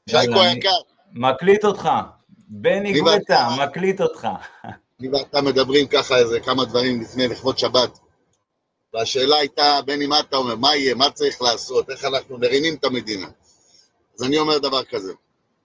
שייקו היקר. מקליט אותך. בני גואטה, מקליט אותך. אני ואתה מדברים ככה איזה כמה דברים לפני לכבוד שבת. והשאלה הייתה, בני, מה אתה אומר? מה יהיה? מה צריך לעשות? איך אנחנו מרימים את המדינה? אז אני אומר דבר כזה.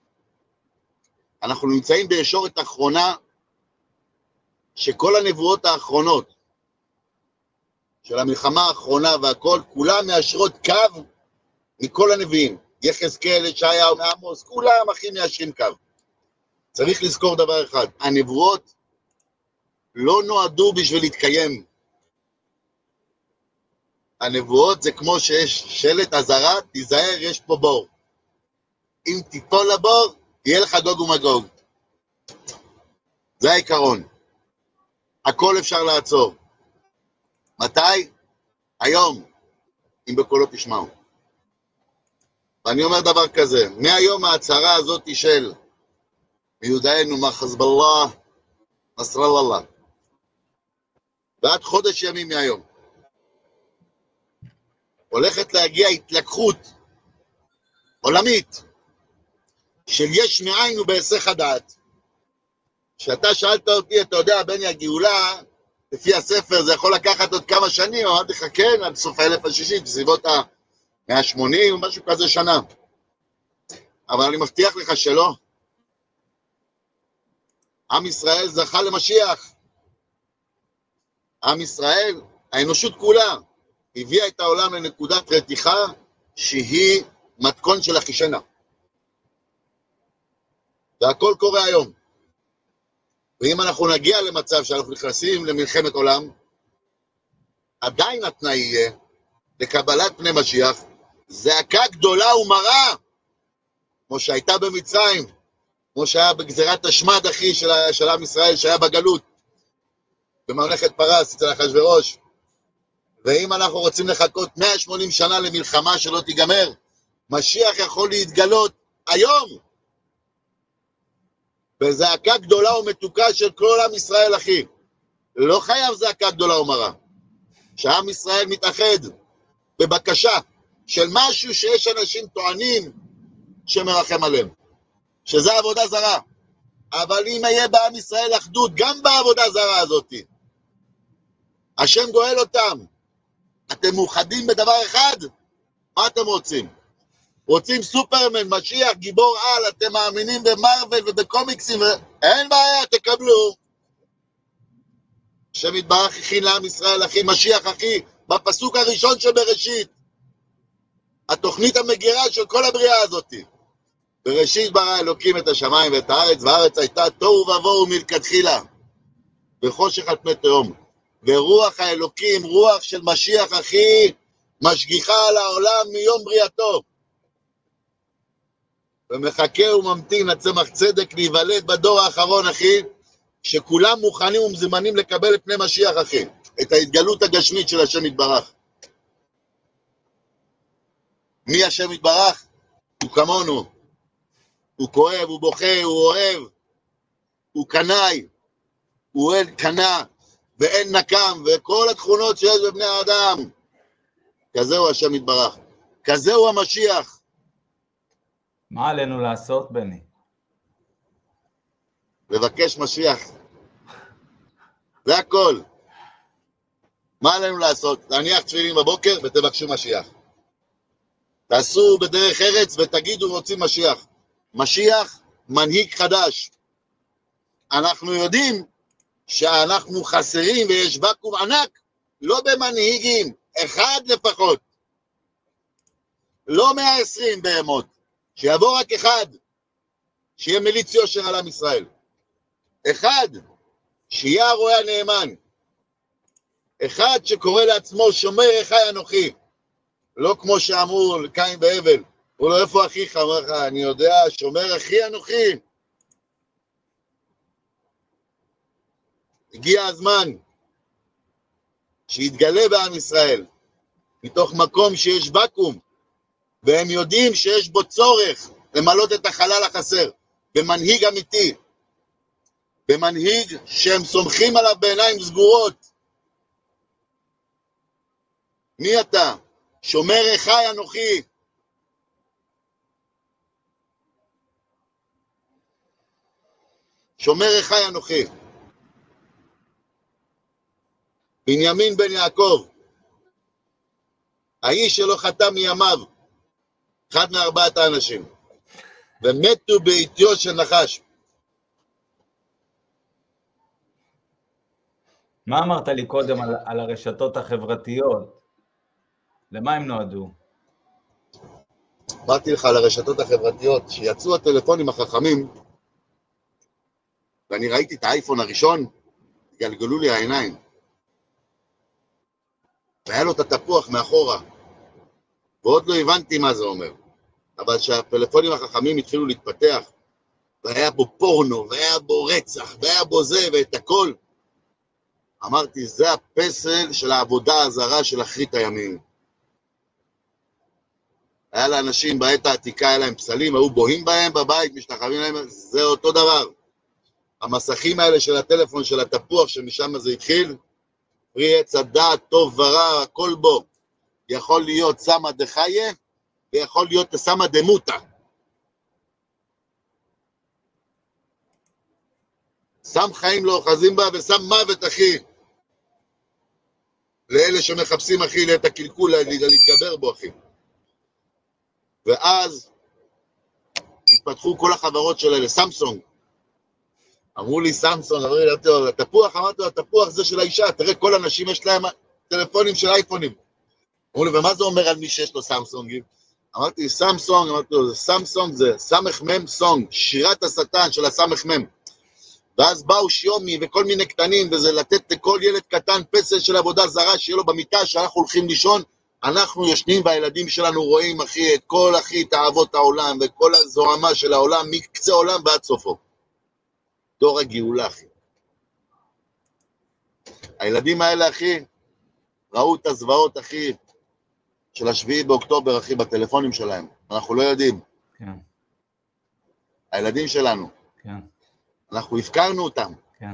אנחנו נמצאים בישורת האחרונה, שכל הנבואות האחרונות, של המלחמה האחרונה והכל, כולם מאשרות קו מכל הנביאים. יחזקאל, ישעיהו, עמוס, כולם הכי מאשרים קו. צריך לזכור דבר אחד, הנבואות לא נועדו בשביל להתקיים. הנבואות זה כמו שיש שלט אזהרה, תיזהר, יש פה בור. אם תיפול לבור, יהיה לך גוג ומגוג. זה העיקרון. הכל אפשר לעצור. מתי? היום, אם בקולו תשמעו. ואני אומר דבר כזה, מהיום ההצהרה הזאת של מיודענו מה חזבאללה, נסראללה, ועד חודש ימים מהיום, הולכת להגיע התלקחות עולמית של יש מאין ובהיסח הדעת. שאתה שאלת אותי, אתה יודע, בני, הגאולה, לפי הספר, זה יכול לקחת עוד כמה שנים, או עד תחכה, עד סוף האלף השישית, בסביבות ה-180 או משהו כזה שנה. אבל אני מבטיח לך שלא. עם ישראל זכה למשיח. עם ישראל, האנושות כולה, הביאה את העולם לנקודת רתיחה, שהיא מתכון של אחישנה. והכל קורה היום. ואם אנחנו נגיע למצב שאנחנו נכנסים למלחמת עולם, עדיין התנאי יהיה לקבלת פני משיח, זעקה גדולה ומרה, כמו שהייתה במצרים, כמו שהיה בגזירת השמד אחי של עם ישראל, שהיה בגלות, בממלכת פרס אצל אחשוורוש. ואם אנחנו רוצים לחכות 180 שנה למלחמה שלא תיגמר, משיח יכול להתגלות היום, בזעקה גדולה ומתוקה של כל עם ישראל, אחי. לא חייב זעקה גדולה ומרה. שעם ישראל מתאחד בבקשה של משהו שיש אנשים טוענים שמרחם עליהם, שזה עבודה זרה. אבל אם יהיה בעם ישראל אחדות, גם בעבודה זרה הזאת, השם גואל אותם. אתם מאוחדים בדבר אחד? מה אתם רוצים? רוצים סופרמן, משיח, גיבור על, אתם מאמינים במרוול ובקומיקסים, אין בעיה, תקבלו. השם יתברך הכין לעם ישראל, אחי, משיח, אחי, בפסוק הראשון שבראשית. התוכנית המגירה של כל הבריאה הזאת. בראשית ברא אלוקים את השמיים ואת הארץ, והארץ הייתה תוהו ובוהו מלכתחילה, וחושך על פני תהום. ורוח האלוקים, רוח של משיח, אחי, משגיחה על העולם מיום בריאתו. ומחכה וממתין לצמח צדק להיוולד בדור האחרון, אחי, שכולם מוכנים ומזמנים לקבל את פני משיח, אחי, את ההתגלות הגשמית של השם יתברך. מי השם יתברך? הוא כמונו. הוא כואב, הוא בוכה, הוא אוהב, הוא קנאי, הוא אין קנא ואין נקם, וכל התכונות שיש בבני האדם. כזהו השם יתברך, כזהו המשיח. מה עלינו לעשות, בני? לבקש משיח. זה הכל. מה עלינו לעשות? להניח תפילין בבוקר ותבקשו משיח. תעשו בדרך ארץ ותגידו רוצים משיח. משיח, מנהיג חדש. אנחנו יודעים שאנחנו חסרים ויש ואקום ענק, לא במנהיגים, אחד לפחות. לא 120 בהמות. שיבוא רק אחד, שיהיה מליץ יושר על עם ישראל. אחד, שיהיה הרועה הנאמן. אחד שקורא לעצמו שומר אחי אנוכי. לא כמו שאמרו קין והבל. הוא לא, איפה אחיך? אומר לך, אני יודע, שומר אחי אנוכי. הגיע הזמן שיתגלה בעם ישראל, מתוך מקום שיש ואקום, והם יודעים שיש בו צורך למלות את החלל החסר, במנהיג אמיתי, במנהיג שהם סומכים עליו בעיניים סגורות. מי אתה? שומר אחי אנוכי. שומר אחי אנוכי. בנימין בן יעקב, האיש שלא חטא מימיו, אחד מארבעת האנשים, ומתו בעטיו של נחש. מה אמרת לי קודם על הרשתות החברתיות? למה הם נועדו? אמרתי לך על הרשתות החברתיות, שיצאו הטלפונים החכמים, ואני ראיתי את האייפון הראשון, גלגלו לי העיניים. והיה לו את התפוח מאחורה, ועוד לא הבנתי מה זה אומר. אבל שהפלאפונים החכמים התחילו להתפתח, והיה בו פורנו, והיה בו רצח, והיה בו זה ואת הכל, אמרתי, זה הפסל של העבודה הזרה של אחרית הימים. היה לאנשים בעת העתיקה, היה להם פסלים, היו בוהים בהם בבית, משתחווים להם, זה אותו דבר. המסכים האלה של הטלפון, של התפוח, שמשם זה התחיל, פרי עץ הדעת, טוב ורע, הכל בו. יכול להיות סמא דחיה, ויכול להיות סמא דמותה. שם חיים לא אוחזים בה, ושם מוות, אחי. לאלה שמחפשים, אחי, את הקלקול, להתגבר בו, אחי. ואז התפתחו כל החברות שלה לסמסונג. אמרו לי סמסונג, אמרו לי, התפוח, אמרתי לו, התפוח זה של האישה, תראה, כל אנשים יש להם טלפונים של אייפונים. אמרו לי, ומה זה אומר על מי שיש לו סמסונגים? אמרתי, סמסונג, אמרתי לו, סמסונג זה סמך מם סונג, שירת השטן של הסמך מם. ואז באו שיומי וכל מיני קטנים, וזה לתת לכל ילד קטן פסל של עבודה זרה, שיהיה לו במיטה, שאנחנו הולכים לישון, אנחנו ישנים והילדים שלנו רואים, אחי, את כל, אחי, תאוות העולם, וכל הזוהמה של העולם, מקצה העולם ועד סופו. דור הגאולה, אחי. הילדים האלה, אחי, ראו את הזוועות, אחי, של השביעי באוקטובר, אחי, בטלפונים שלהם. אנחנו לא יודעים. כן. הילדים שלנו. כן. אנחנו הפקרנו אותם. כן.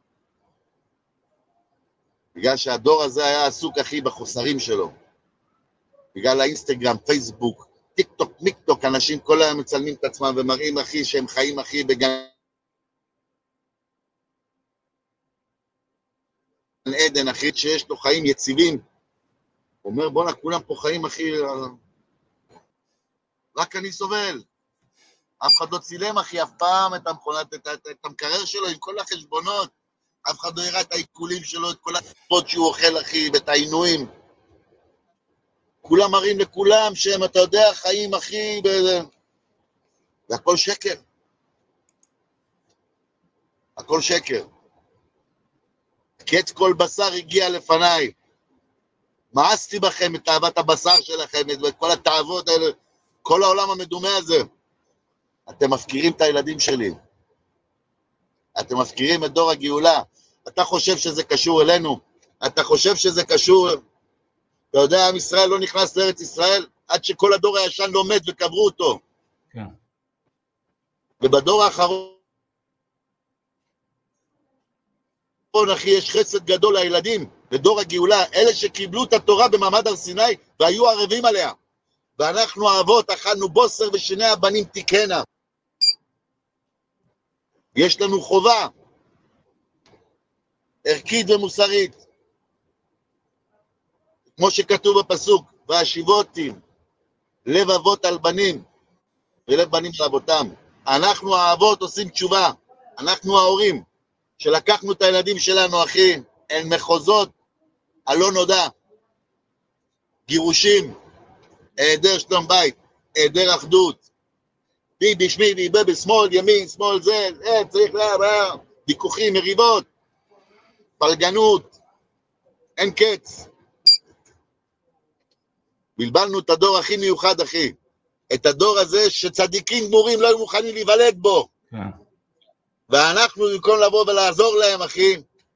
בגלל שהדור הזה היה עסוק, אחי, בחוסרים שלו. בגלל האינסטגרם, פייסבוק, טיק טוק, מיק טוק, אנשים כל היום מצלמים את עצמם ומראים, אחי, שהם חיים, אחי, בגן עדן, אחי, שיש לו חיים יציבים. הוא אומר, בוא כולם פה חיים, אחי, רק אני סובל. אף אחד לא צילם, אחי, אף פעם את המכונת, את המקרר שלו עם כל החשבונות. אף אחד לא הראה את העיקולים שלו, את כל החשבונות שהוא אוכל, אחי, ואת העינויים. כולם מראים לכולם שהם, אתה יודע, חיים, אחי, והכל שקר. הכל שקר. קץ כל בשר הגיע לפניי. מאסתי בכם את תאוות הבשר שלכם, את כל התאוות האלה, כל העולם המדומה הזה. אתם מפקירים את הילדים שלי. אתם מפקירים את דור הגאולה. אתה חושב שזה קשור אלינו? אתה חושב שזה קשור? אתה יודע, עם ישראל לא נכנס לארץ ישראל עד שכל הדור הישן לא מת וקברו אותו. כן. ובדור האחרון, אחי, יש חסד גדול לילדים, לדור הגאולה, אלה שקיבלו את התורה במעמד הר סיני והיו ערבים עליה. ואנחנו האבות אכלנו בוסר ושני הבנים תיקנה. יש לנו חובה ערכית ומוסרית. כמו שכתוב בפסוק, והשיבותי לב אבות על בנים ולב בנים על אבותם. אנחנו האבות עושים תשובה, אנחנו ההורים שלקחנו את הילדים שלנו, אחי, אל מחוזות הלא נודע, גירושים, היעדר שלום בית, היעדר אחדות, ביבי שמי ביבי שמאל ימין שמאל זה, צריך ויכוחים, מריבות, פלגנות, אין קץ. בלבלנו את הדור הכי מיוחד, אחי. את הדור הזה שצדיקים גמורים לא היו מוכנים להיוולד בו. ואנחנו במקום לבוא ולעזור להם, אחי,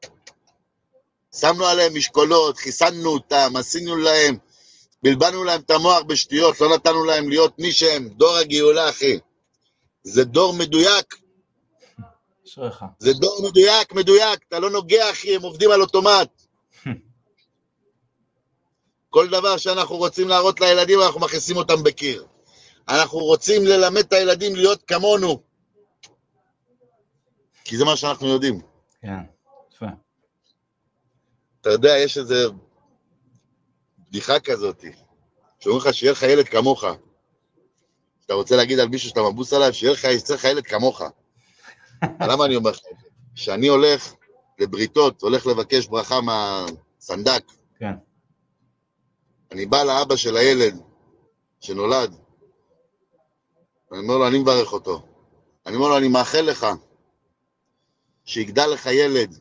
שמנו עליהם משקולות, חיסנו אותם, עשינו להם, בלבלנו להם את המוח בשטויות, לא נתנו להם להיות מי שהם, דור הגאולה, אחי. זה דור מדויק. שריך. זה דור מדויק, אתה לא נוגע, אחי, הם עובדים על אוטומט. כל דבר שאנחנו רוצים להראות לילדים, אנחנו מכניסים אותם בקיר. אנחנו רוצים ללמד את הילדים להיות כמונו. כי זה מה שאנחנו יודעים. כן, יפה. אתה יודע, יש איזו בדיחה כזאת, שאומרים לך שיהיה לך ילד כמוך. אתה רוצה להגיד על מישהו שאתה מבוס עליו, שיהיה לך ילד כמוך. למה אני אומר לך? כשאני הולך לבריתות, הולך לבקש ברכה מהסנדק, כן. אני בא לאבא של הילד שנולד, אני אומר לו, אני מברך אותו. אני אומר לו, אני מאחל לך שיגדל לך ילד,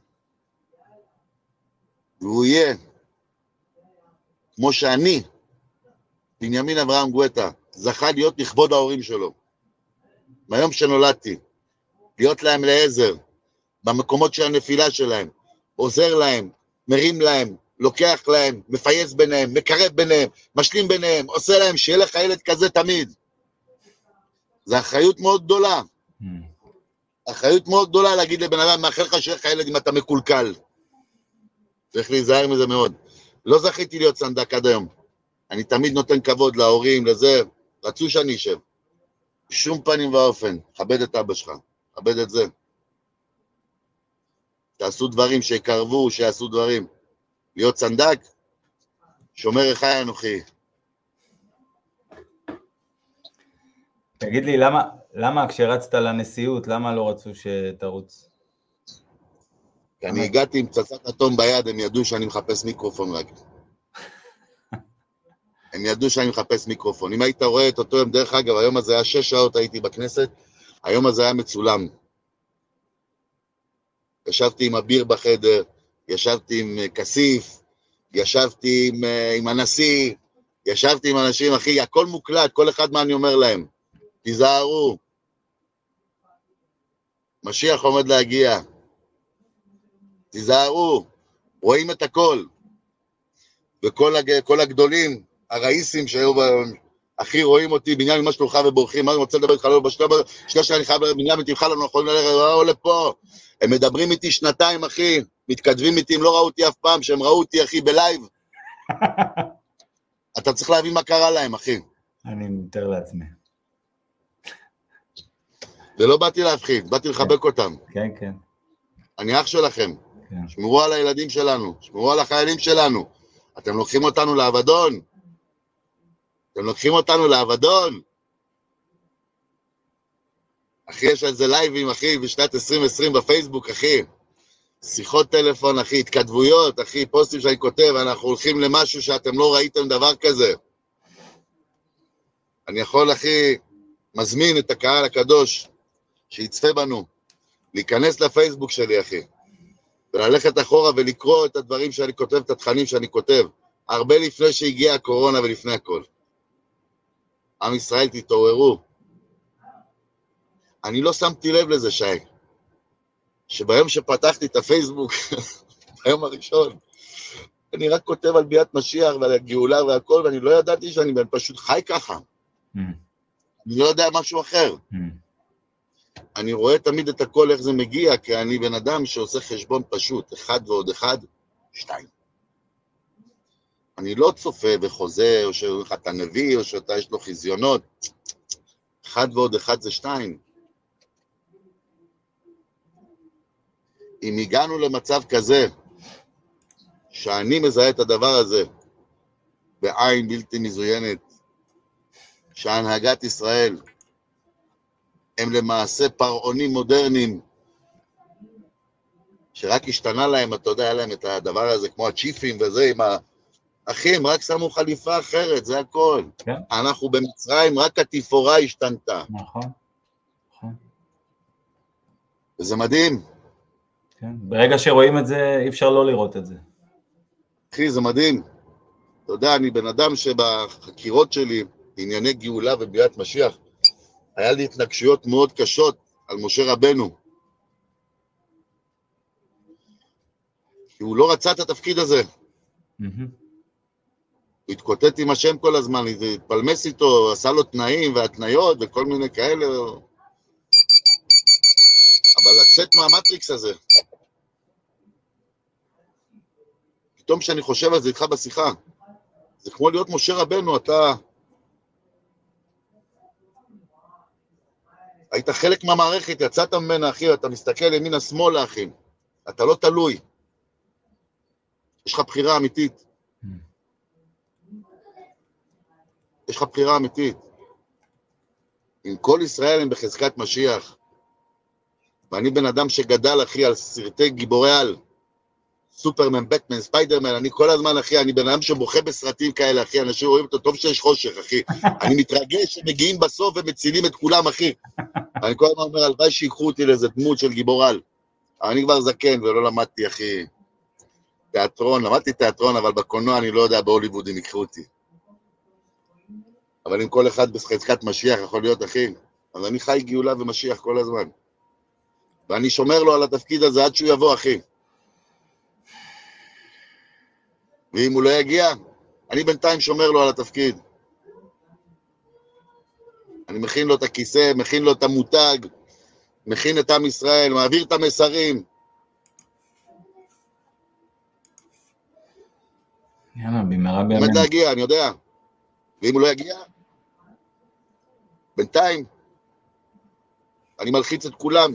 והוא יהיה כמו שאני, בנימין אברהם גואטה, זכה להיות לכבוד ההורים שלו. מהיום שנולדתי, להיות להם לעזר, במקומות של הנפילה שלהם, עוזר להם, מרים להם, לוקח להם, מפייס ביניהם, מקרב ביניהם, משלים ביניהם, עושה להם שיהיה לך ילד כזה תמיד. זו אחריות מאוד גדולה. אחריות מאוד גדולה להגיד לבן אדם, מאחל לך שיהיה לך ילד אם אתה מקולקל. צריך להיזהר מזה מאוד. לא זכיתי להיות סנדק עד היום. אני תמיד נותן כבוד להורים, לזה. רצו שאני אשב. בשום פנים ואופן. חבד את אבא שלך. חבד את זה. תעשו דברים שיקרבו, שיעשו דברים. להיות סנדק, שומר אחי אנוכי. תגיד לי, למה כשרצת לנשיאות, למה לא רצו שתרוץ? כי אני הגעתי עם פצצת אטום ביד, הם ידעו שאני מחפש מיקרופון רק. הם ידעו שאני מחפש מיקרופון. אם היית רואה את אותו יום, דרך אגב, היום הזה היה 6 שעות הייתי בכנסת, היום הזה היה מצולם. ישבתי עם אביר בחדר, ישבתי עם כסיף, ישבתי עם הנשיא, ישבתי עם אנשים, אחי, הכל מוקלט, כל אחד מה אני אומר להם. תיזהרו. משיח עומד להגיע. תיזהרו. רואים את הכל. וכל הגדולים, הרעיסים שהיו, אחי, רואים אותי, בניין ממה שלוחה ובורחים, מה אני רוצה לדבר איתך, לא בשלב, שאני חייב בניין ותמחה לנו, יכולים ללכת, לפה. הם מדברים איתי 2 אחי, מתכתבים איתי, הם לא ראו אותי אף פעם, שהם ראו אותי, אחי, בלייב. אתה צריך להבין מה קרה להם, אחי. אני מתאר לעצמי. ולא באתי להפחיד, באתי לחבק אותם. כן, כן. אני אח שלכם. כן. שמרו על הילדים שלנו, שמרו על החיילים שלנו. אתם לוקחים אותנו לעבדון. אתם לוקחים אותנו לעבדון. אחי, יש על זה לייבים, אחי, בשנת 2020 בפייסבוק, אחי. שיחות טלפון, אחי, התכתבויות, אחי, פוסטים שאני כותב, אנחנו הולכים למשהו שאתם לא ראיתם דבר כזה. אני יכול, אחי, מזמין את הקהל הקדוש שיצפה בנו, להיכנס לפייסבוק שלי, אחי, וללכת אחורה ולקרוא את הדברים שאני כותב, את התכנים שאני כותב, הרבה לפני שהגיעה הקורונה ולפני הכל. עם ישראל, תתעוררו. אני לא שמתי לב לזה, שי, שביום שפתחתי את הפייסבוק, ביום הראשון, אני רק כותב על ביאת משיח ועל הגאולה והכל, ואני לא ידעתי שאני פשוט חי ככה. אני לא יודע משהו אחר. אני רואה תמיד את הכל, איך זה מגיע, כי אני בן אדם שעושה חשבון פשוט, 1 ועוד 1, 2. אני לא צופה וחוזה, או שאתה נביא, או שאתה יש לו חזיונות. 1 ועוד 1 זה 2. אם הגענו למצב כזה, שאני מזהה את הדבר הזה, בעין בלתי מזוינת, שהנהגת ישראל, הם למעשה פרעונים מודרניים, שרק השתנה להם, אתה יודע, היה להם את הדבר הזה, כמו הצ'יפים וזה, עם האחים, רק שמו חליפה אחרת, זה הכל. כן. אנחנו במצרים, רק התפאורה השתנתה. נכון, נכון. וזה מדהים. כן. ברגע שרואים את זה, אי אפשר לא לראות את זה. אחי, זה מדהים. אתה יודע, אני בן אדם שבחקירות שלי, בענייני גאולה וביאת משיח, היה לי התנגשויות מאוד קשות על משה רבנו. כי הוא לא רצה את התפקיד הזה. הוא התקוטט עם השם כל הזמן, התפלמס איתו, עשה לו תנאים והתניות וכל מיני כאלה. אבל לצאת מהמטריקס הזה, פתאום שאני חושב על זה איתך בשיחה, זה כמו להיות משה רבנו, היית חלק מהמערכת, יצאת ממנה, אחי, אתה מסתכל ימינה שמאלה, אחי. אתה לא תלוי. יש לך בחירה אמיתית. יש לך בחירה אמיתית. אם כל ישראל הם בחזקת משיח, ואני בן אדם שגדל, אחי, על סרטי גיבורי על, סופרמן, בטמן, ספיידרמן, אני כל הזמן, אחי, אני בן אדם שבוכה בסרטים כאלה, אחי, אנשים רואים אותו, טוב שיש חושך, אחי. אני מתרגש שמגיעים בסוף ומצילים את כולם, אחי. אני כל הזמן אומר, הלוואי שיקחו אותי לאיזה דמות של גיבור על. אבל אני כבר זקן ולא למדתי, אחי, תיאטרון, למדתי תיאטרון, אבל בקולנוע אני לא יודע, בהוליווד הם יקחו אותי. אבל אם כל אחד בחזקת משיח יכול להיות, אחי, אז אני חי גאולה ומשיח כל הזמן. ואני שומר לו על התפקיד הזה עד שהוא יבוא, אחי. ואם הוא לא יגיע, אני בינתיים שומר לו על התפקיד. אני מכין לו את הכיסא, מכין לו את המותג, מכין את עם ישראל, מעביר את המסרים. יאללה, במהרה בימינו. עומד להגיע, אני יודע. ואם הוא לא יגיע, בינתיים, אני מלחיץ את כולם.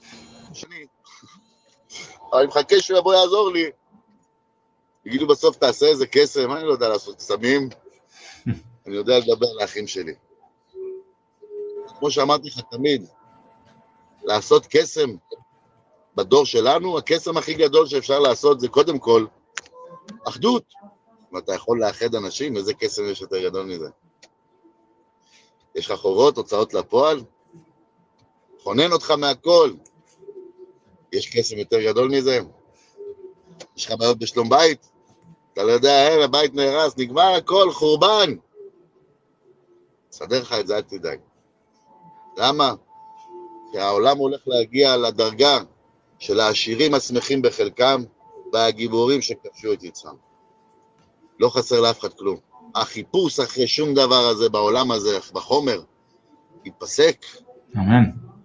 אני מחכה שהוא יבוא יעזור לי. יגידו בסוף תעשה איזה קסם, אני לא יודע לעשות קסמים, אני יודע לדבר לאחים שלי. כמו שאמרתי לך תמיד, לעשות קסם בדור שלנו, הקסם הכי גדול שאפשר לעשות זה קודם כל אחדות. ואתה יכול לאחד אנשים, איזה קסם יש יותר גדול מזה? יש לך חובות, הוצאות לפועל, חונן אותך מהכל. יש קסם יותר גדול מזה? יש לך בעיות בשלום בית? אתה לא יודע, הבית נהרס, נגמר הכל, חורבן. סדר לך את זה, אל תדאג. למה? כי העולם הולך להגיע לדרגה של העשירים השמחים בחלקם, והגיבורים שכבשו את יצרם. לא חסר לאף אחד כלום. החיפוש אחרי שום דבר הזה בעולם הזה, בחומר, ייפסק. אמן.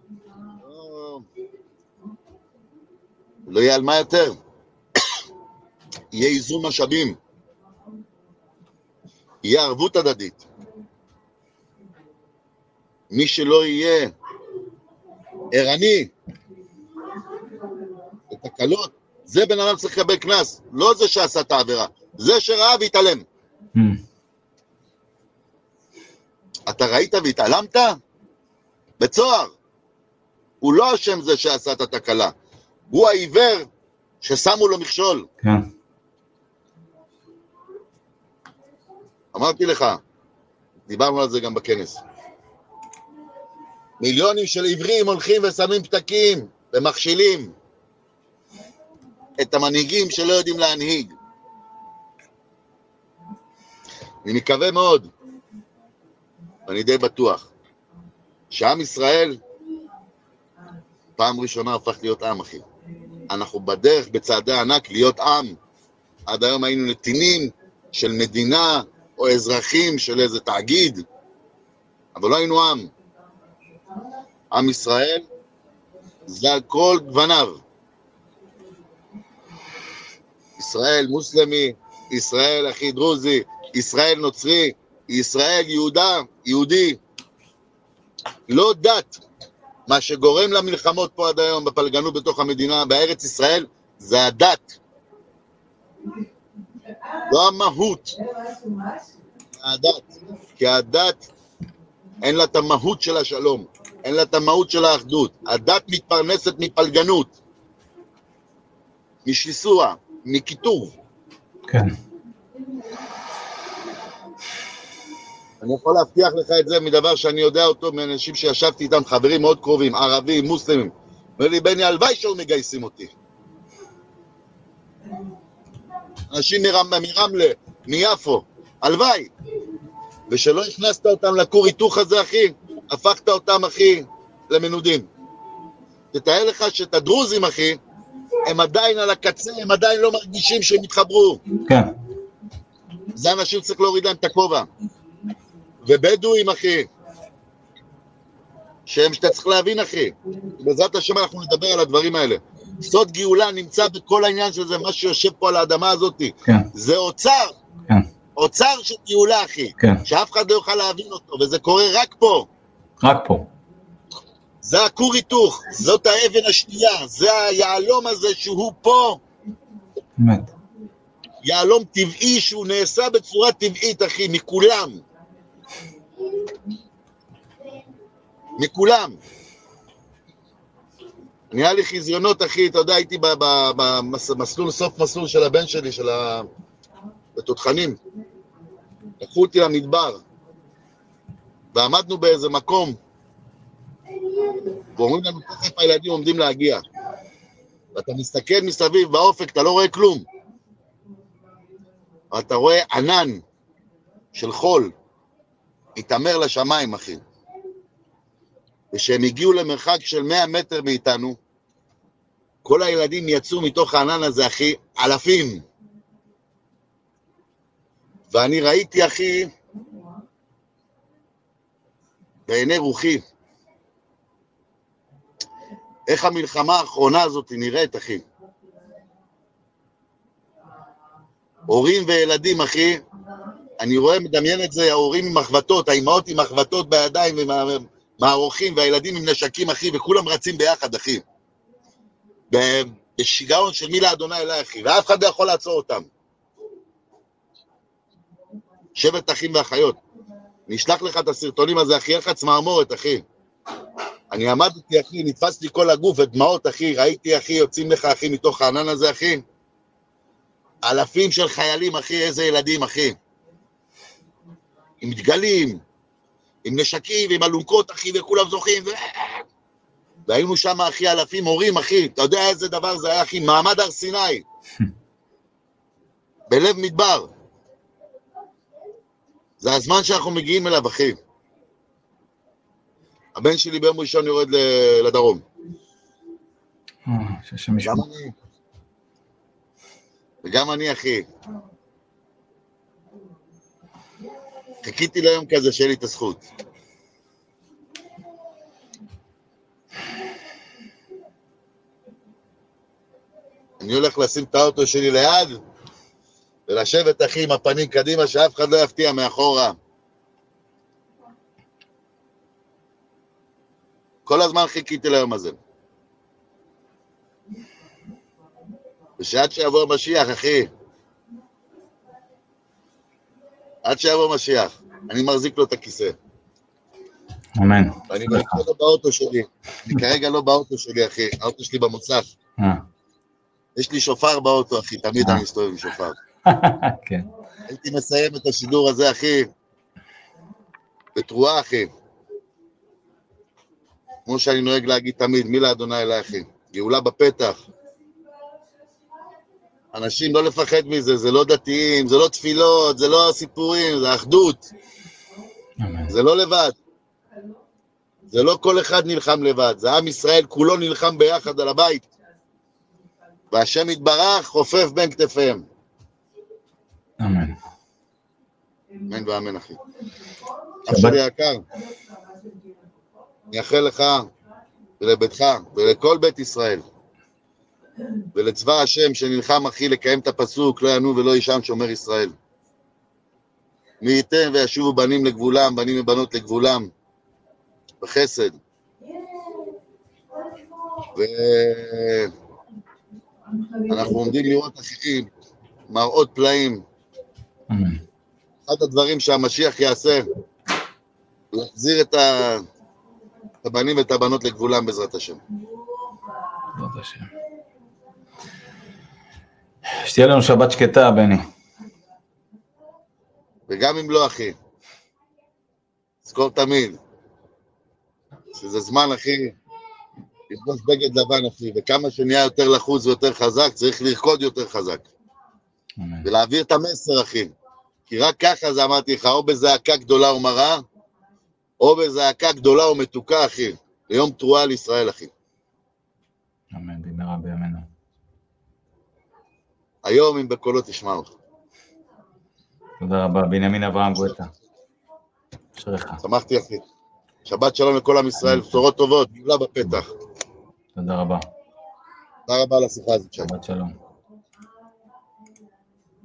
לא יהיה על מה יותר. יהיה איזון משאבים. יהיה ערבות הדדית. מי שלא יהיה ערני לתקלות, זה בן אדם צריך לקבל קנס, לא זה שעשה את העבירה, זה שראה והתעלם. אתה ראית והתעלמת? בצוהר. הוא לא אשם זה שעשה את התקלה, הוא העיוור ששמו לו מכשול. כן. אמרתי לך, דיברנו על זה גם בכנס. מיליונים של עיוורים הולכים ושמים פתקים ומכשילים את המנהיגים שלא יודעים להנהיג. אני מקווה מאוד, ואני די בטוח, שעם ישראל פעם ראשונה הפך להיות עם, אחי. אנחנו בדרך בצעדי ענק להיות עם. עד היום היינו נתינים של מדינה או אזרחים של איזה תאגיד, אבל לא היינו עם. עם ישראל זה על כל גווניו. ישראל מוסלמי, ישראל אחי דרוזי, ישראל נוצרי, ישראל יהודי. לא דת. מה שגורם למלחמות פה עד היום בפלגנות בתוך המדינה, בארץ ישראל, זה הדת. לא המהות. הדת. כי הדת אין לה את המהות של השלום. אין לה את המהות של האחדות. הדת מתפרנסת מפלגנות. משיסוע. מכיתוב. כן. אני יכול להבטיח לך את זה מדבר שאני יודע אותו מאנשים שישבתי איתם, חברים מאוד קרובים, ערבים, מוסלמים. אומר לי, בני, הלוואי שהיו מגייסים אותי. אנשים מרמלה, מיפו, הלוואי. ושלא הכנסת אותם לכור היתוך הזה, אחי, הפכת אותם, אחי, למנודים. תתאר לך שאת הדרוזים, אחי, הם עדיין על הקצה, הם עדיין לא מרגישים שהם התחברו. כן. זה אנשים צריך להוריד להם את הכובע. ובדואים, אחי, שהם שאתה צריך להבין, אחי. בעזרת השם אנחנו נדבר על הדברים האלה. סוד גאולה נמצא בכל העניין של זה, מה שיושב פה על האדמה הזאת. כן. זה אוצר. כן. אוצר של גאולה, אחי. כן. שאף אחד לא יוכל להבין אותו, וזה קורה רק פה. רק פה. זה הכור היתוך, זאת האבן השנייה, זה היעלום הזה שהוא פה. באמת. יעלום טבעי שהוא נעשה בצורה טבעית, אחי, מכולם. מכולם. נהיה לי חזיונות, אחי, אתה יודע, הייתי במסלול, סוף מסלול של הבן שלי, של התותחנים. לקחו אותי למדבר, ועמדנו באיזה מקום, ואומרים לנו, תכף הילדים עומדים להגיע. ואתה מסתכל מסביב באופק, אתה לא רואה כלום. אתה רואה ענן של חול, התאמר לשמיים, אחי. ושהם הגיעו למרחק של 100 מטר מאיתנו, כל הילדים יצאו מתוך הענן הזה, אחי, אלפים. ואני ראיתי, אחי, בעיני רוחי, איך המלחמה האחרונה הזאת נראית, אחי. הורים וילדים, אחי, אני רואה, מדמיין את זה, ההורים עם מחבטות, האימהות עם מחבטות בידיים ומערוכים, והילדים עם נשקים, אחי, וכולם רצים ביחד, אחי. בשיגעון של מי לאדוני אליי, אחי, ואף אחד לא יכול לעצור אותם. שבט אחים ואחיות. נשלח לך את הסרטונים הזה, אחי, איך צמרמורת, אחי. אני עמדתי, אחי, נתפסתי כל הגוף ודמעות, אחי, ראיתי, אחי, יוצאים לך, אחי, מתוך הענן הזה, אחי. אלפים של חיילים, אחי, איזה ילדים, אחי. עם דגלים, עם נשקים, עם אלונקות, אחי, וכולם זוכים, והיינו שם, אחי, אלפים הורים, אחי. אתה יודע איזה דבר זה היה, אחי? מעמד הר סיני. בלב מדבר. זה הזמן שאנחנו מגיעים אליו, אחי. הבן שלי ביום ראשון יורד לדרום. גם אני. וגם אני, אחי. חיכיתי ליום כזה שיהיה לי את הזכות. אני הולך לשים את האוטו שלי ליד, ולשבת, אחי, עם הפנים קדימה, שאף אחד לא יפתיע מאחורה. כל הזמן חיכיתי ליום הזה. ושעד שיבוא משיח, אחי, עד שיבוא משיח, אני מחזיק לו את הכיסא. אמן. ואני לא באוטו שלי, אני כרגע לא באוטו שלי, אחי, האוטו שלי במוסך. יש לי שופר באוטו, אחי, תמיד אני אסתובב עם שופר. כן. הייתי מסיים את השידור הזה, אחי, בתרועה, אחי. כמו שאני נוהג להגיד תמיד, מי לאדוני אליי, אחי. גאולה בפתח. אנשים לא לפחד מזה, זה לא דתיים, זה לא תפילות, זה לא סיפורים, זה אחדות. זה לא לבד. זה לא כל אחד נלחם לבד, זה עם ישראל כולו נלחם ביחד על הבית. והשם יתברך חופף בין כתפיהם. אמן. אמן ואמן, אחי. אח שלי היקר, אני אאחל לך ולביתך ולכל בית ישראל ולצבא השם שנלחם, אחי, לקיים את הפסוק, לא ינום ולא יישן שומר ישראל. מי ייתן וישובו בנים לגבולם, בנים ובנות לגבולם, בחסד. ואנחנו עומדים לראות, אחי, מראות פלאים. אחד הדברים שהמשיח יעשה, הוא יחזיר את הבנים ואת הבנות לגבולם בעזרת השם. בעזרת השם. שתהיה לנו שבת שקטה, בני. וגם אם לא, אחי, זכור תמיד, שזה זמן, אחי, לבנות בגד לבן, אחי, וכמה שנהיה יותר לחוץ ויותר חזק, צריך לרקוד יותר חזק. ולהעביר את המסר, אחי. כי רק ככה, זה אמרתי לך, או בזעקה גדולה ומרה, או בזעקה גדולה ומתוקה, אחי. ליום תרועה לישראל, אחי. אמן, במהרה בימינו. היום אם בקולות תשמעו. תודה רבה, בנימין אברהם גואטה. אשריך. שמחתי, אחי. שבת שלום לכל עם ישראל, בשורות טובות, גאולה בפתח. תודה רבה. תודה רבה על השיחה הזאת. שבת שלום.